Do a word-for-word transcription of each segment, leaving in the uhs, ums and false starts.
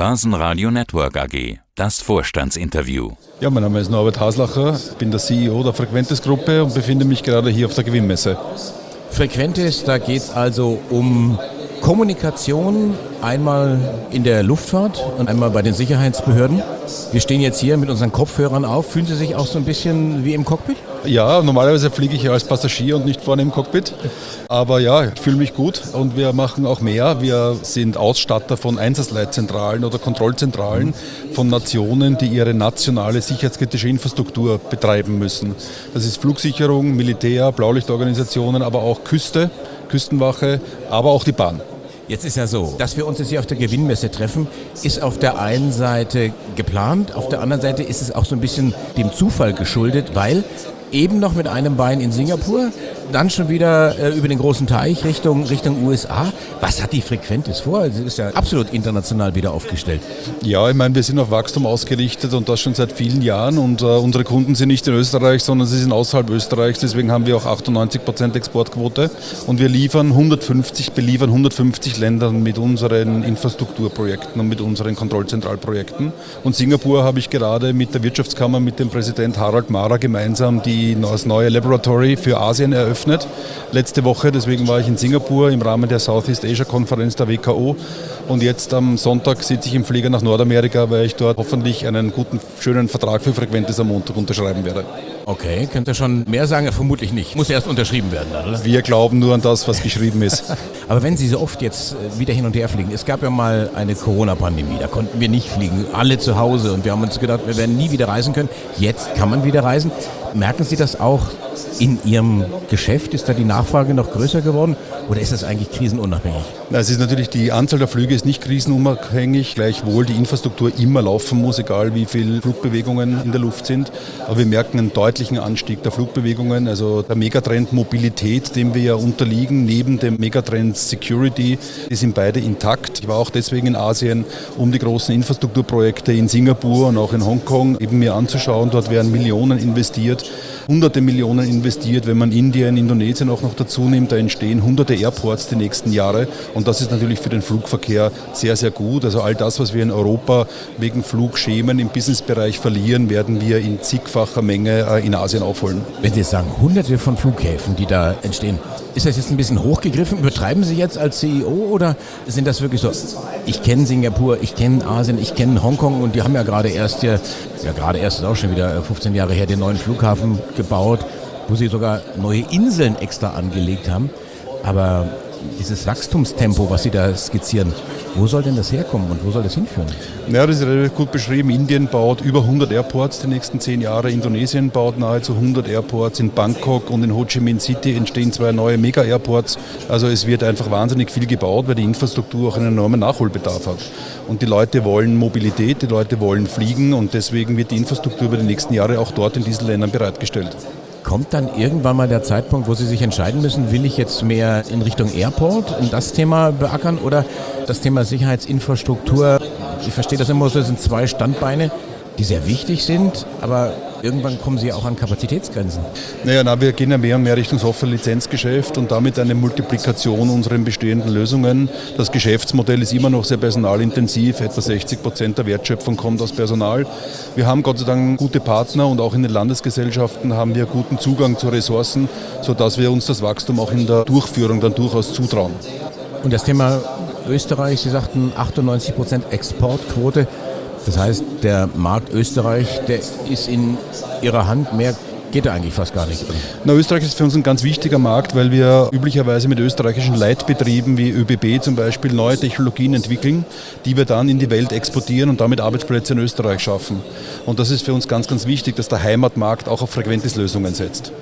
Börsenradio Network A G, das Vorstandsinterview. Ja, mein Name ist Norbert Haslacher, ich bin der C E O der Frequentis-Gruppe und befinde mich gerade hier auf der Gewinnmesse. Frequentis, da geht es also um Kommunikation, einmal in der Luftfahrt und einmal bei den Sicherheitsbehörden. Wir stehen jetzt hier mit unseren Kopfhörern auf. Fühlen Sie sich auch so ein bisschen wie im Cockpit? Ja, normalerweise fliege ich ja als Passagier und nicht vorne im Cockpit. Aber ja, ich fühle mich gut und wir machen auch mehr. Wir sind Ausstatter von Einsatzleitzentralen oder Kontrollzentralen von Nationen, die ihre nationale sicherheitskritische Infrastruktur betreiben müssen. Das ist Flugsicherung, Militär, Blaulichtorganisationen, aber auch Küste, Küstenwache, aber auch die Bahn. Jetzt ist ja so, dass wir uns jetzt hier auf der Gewinnmesse treffen, ist auf der einen Seite geplant, auf der anderen Seite ist es auch so ein bisschen dem Zufall geschuldet, weil eben noch mit einem Bein in Singapur, dann schon wieder äh, über den großen Teich Richtung, Richtung U S A. Was hat die Frequentis vor? Sie ist ja absolut international wieder aufgestellt. Ja, ich meine, wir sind auf Wachstum ausgerichtet und das schon seit vielen Jahren und äh, unsere Kunden sind nicht in Österreich, sondern sie sind außerhalb Österreichs, deswegen haben wir auch achtundneunzig Prozent Exportquote und wir liefern hundertfünfzig, beliefern hundertfünfzig Ländern mit unseren Infrastrukturprojekten und mit unseren Kontrollzentralprojekten. Und Singapur habe ich gerade mit der Wirtschaftskammer, mit dem Präsident Harald Mara gemeinsam die das neue Laboratory für Asien eröffnet. Letzte Woche, deswegen war ich in Singapur im Rahmen der Southeast Asia Konferenz der W K O. Und jetzt am Sonntag sitze ich im Flieger nach Nordamerika, weil ich dort hoffentlich einen guten, schönen Vertrag für Frequentis am Montag unterschreiben werde. Okay, könnt ihr schon mehr sagen? Vermutlich nicht. Muss erst unterschrieben werden, oder? Wir glauben nur an das, was geschrieben ist. Aber wenn Sie so oft jetzt wieder hin und her fliegen, es gab ja mal eine Corona-Pandemie, da konnten wir nicht fliegen, alle zu Hause und wir haben uns gedacht, wir werden nie wieder reisen können. Jetzt kann man wieder reisen. Merken Sie das auch in Ihrem Geschäft? Ist da die Nachfrage noch größer geworden oder ist das eigentlich krisenunabhängig? Es ist natürlich, die Anzahl der Flüge ist nicht krisenunabhängig, gleichwohl die Infrastruktur immer laufen muss, egal wie viele Flugbewegungen in der Luft sind. Aber wir merken einen deutlichen Anstieg der Flugbewegungen, also der Megatrend Mobilität, dem wir ja unterliegen, neben dem Megatrend Security, die sind beide intakt. Ich war auch deswegen in Asien, um die großen Infrastrukturprojekte in Singapur und auch in Hongkong eben mir anzuschauen. Dort werden Millionen investiert, hunderte Millionen investiert. Wenn man Indien, Indonesien auch noch dazu nimmt, da entstehen hunderte Airports die nächsten Jahre. Und das ist natürlich für den Flugverkehr sehr, sehr gut. Also all das, was wir in Europa wegen Flugschemen im Businessbereich verlieren, werden wir in zigfacher Menge in Asien aufholen. Wenn Sie sagen, hunderte von Flughäfen, die da entstehen, ist das jetzt ein bisschen hochgegriffen? Übertreiben Sie jetzt als C E O oder sind das wirklich so, ich kenne Singapur, ich kenne Asien, ich kenne Hongkong und die haben ja gerade erst hier, ja gerade erst ist auch schon wieder fünfzehn Jahre her, den neuen Flughafen gebaut, wo sie sogar neue Inseln extra angelegt haben. Aber dieses Wachstumstempo, was Sie da skizzieren, wo soll denn das herkommen und wo soll das hinführen? Ja, das ist relativ gut beschrieben. Indien baut über hundert Airports die nächsten zehn Jahre. Indonesien baut nahezu hundert Airports. In Bangkok und in Ho Chi Minh City entstehen zwei neue Mega-Airports. Also es wird einfach wahnsinnig viel gebaut, weil die Infrastruktur auch einen enormen Nachholbedarf hat. Und die Leute wollen Mobilität, die Leute wollen fliegen und deswegen wird die Infrastruktur über die nächsten Jahre auch dort in diesen Ländern bereitgestellt. Kommt dann irgendwann mal der Zeitpunkt, wo Sie sich entscheiden müssen, will ich jetzt mehr in Richtung Airport und das Thema beackern oder das Thema Sicherheitsinfrastruktur? Ich verstehe das immer so, das sind zwei Standbeine, die sehr wichtig sind, aber irgendwann kommen sie auch an Kapazitätsgrenzen. Naja, na, wir gehen ja mehr und mehr Richtung Software-Lizenzgeschäft und damit eine Multiplikation unserer bestehenden Lösungen. Das Geschäftsmodell ist immer noch sehr personalintensiv, etwa sechzig Prozent der Wertschöpfung kommt aus Personal. Wir haben Gott sei Dank gute Partner und auch in den Landesgesellschaften haben wir guten Zugang zu Ressourcen, sodass wir uns das Wachstum auch in der Durchführung dann durchaus zutrauen. Und das Thema Österreich, Sie sagten achtundneunzig Prozent Exportquote. Das heißt, der Markt Österreich, der ist in Ihrer Hand, mehr geht er eigentlich fast gar nicht. Na, Österreich ist für uns ein ganz wichtiger Markt, weil wir üblicherweise mit österreichischen Leitbetrieben wie ÖBB zum Beispiel neue Technologien entwickeln, die wir dann in die Welt exportieren und damit Arbeitsplätze in Österreich schaffen. Und das ist für uns ganz, ganz wichtig, dass der Heimatmarkt auch auf Frequentis-Lösungen setzt.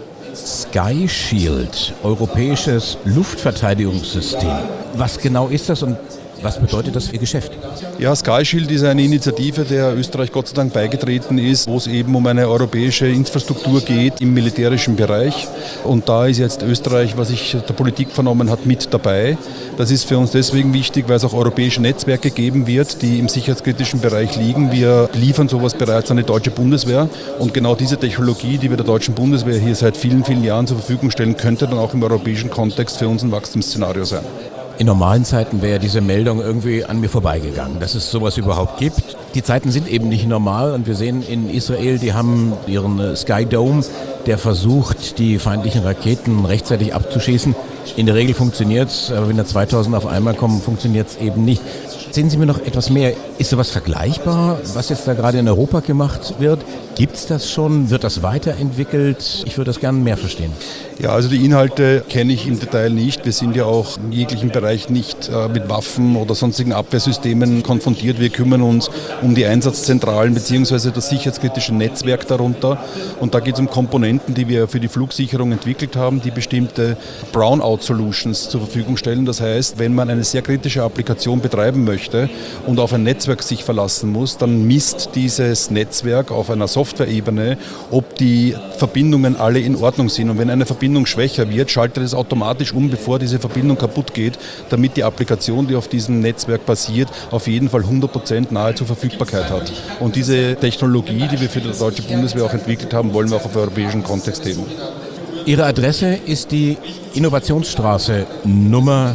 Sky Shield, europäisches Luftverteidigungssystem. Was genau ist das und was bedeutet das für Ihr Geschäft? Ja, Sky Shield ist eine Initiative, der Österreich Gott sei Dank beigetreten ist, wo es eben um eine europäische Infrastruktur geht im militärischen Bereich. Und da ist jetzt Österreich, was ich der Politik vernommen hat, mit dabei. Das ist für uns deswegen wichtig, weil es auch europäische Netzwerke geben wird, die im sicherheitskritischen Bereich liegen. Wir liefern sowas bereits an die deutsche Bundeswehr. Und genau diese Technologie, die wir der deutschen Bundeswehr hier seit vielen, vielen Jahren zur Verfügung stellen, könnte dann auch im europäischen Kontext für uns ein Wachstumsszenario sein. In normalen Zeiten wäre diese Meldung irgendwie an mir vorbeigegangen, dass es sowas überhaupt gibt. Die Zeiten sind eben nicht normal und wir sehen in Israel, die haben ihren Sky Dome, der versucht, die feindlichen Raketen rechtzeitig abzuschießen. In der Regel funktioniert es, aber wenn da zweitausend auf einmal kommen, funktioniert es eben nicht. Sehen Sie mir noch etwas mehr. Ist sowas vergleichbar, was jetzt da gerade in Europa gemacht wird? Gibt es das schon? Wird das weiterentwickelt? Ich würde das gerne mehr verstehen. Ja, also die Inhalte kenne ich im Detail nicht. Wir sind ja auch in jeglichem Bereich nicht äh, mit Waffen oder sonstigen Abwehrsystemen konfrontiert. Wir kümmern uns um die Einsatzzentralen bzw. das sicherheitskritische Netzwerk darunter. Und da geht es um Komponenten, die wir für die Flugsicherung entwickelt haben, die bestimmte Brownout-Solutions zur Verfügung stellen. Das heißt, wenn man eine sehr kritische Applikation betreiben möchte und auf ein Netzwerk sich verlassen muss, dann misst dieses Netzwerk auf einer Software-Ebene, ob die Verbindungen alle in Ordnung sind. Und wenn eine Verbindung schwächer wird, schaltet es automatisch um, bevor diese Verbindung kaputt geht, damit die Applikation, die auf diesem Netzwerk basiert, auf jeden Fall hundert Prozent nahezu Verfügbarkeit hat. Und diese Technologie, die wir für die deutsche Bundeswehr auch entwickelt haben, wollen wir auch auf europäischen Kontext heben. Ihre Adresse ist die Innovationsstraße Nummer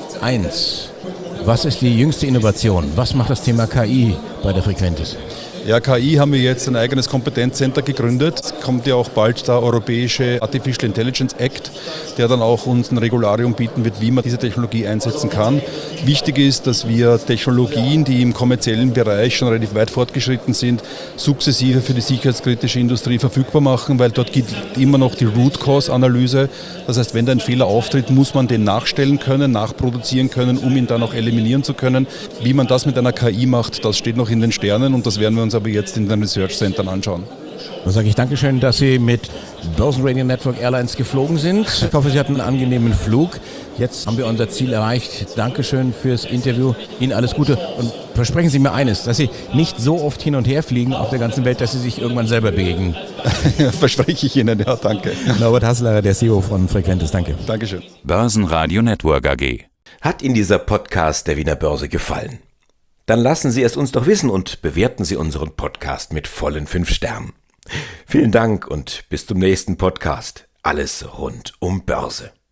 eins. Was ist die jüngste Innovation? Was macht das Thema K I bei der Frequentis? Ja, K I haben wir jetzt ein eigenes Kompetenzcenter gegründet. Es kommt ja auch bald der europäische Artificial Intelligence Act, der dann auch uns ein Regularium bieten wird, wie man diese Technologie einsetzen kann. Wichtig ist, dass wir Technologien, die im kommerziellen Bereich schon relativ weit fortgeschritten sind, sukzessive für die sicherheitskritische Industrie verfügbar machen, weil dort gibt immer noch die Root-Cause-Analyse. Das heißt, wenn da ein Fehler auftritt, muss man den nachstellen können, nachproduzieren können, um ihn dann auch eliminieren zu können. Wie man das mit einer K I macht, das steht noch in den Sternen und das werden wir uns aber jetzt in den Research Centern anschauen. Dann sage ich Dankeschön, dass Sie mit Börsenradio Network Airlines geflogen sind. Ich hoffe, Sie hatten einen angenehmen Flug. Jetzt haben wir unser Ziel erreicht. Dankeschön fürs Interview. Ihnen alles Gute und versprechen Sie mir eines, dass Sie nicht so oft hin und her fliegen auf der ganzen Welt, dass Sie sich irgendwann selber begegnen. Verspreche ich Ihnen, ja, danke. Norbert Hassler, der C E O von Frequentis, danke. Dankeschön. Börsenradio Network A G. Hat Ihnen dieser Podcast der Wiener Börse gefallen? Dann lassen Sie es uns doch wissen und bewerten Sie unseren Podcast mit vollen fünf Sternen. Vielen Dank und bis zum nächsten Podcast. Alles rund um Börse.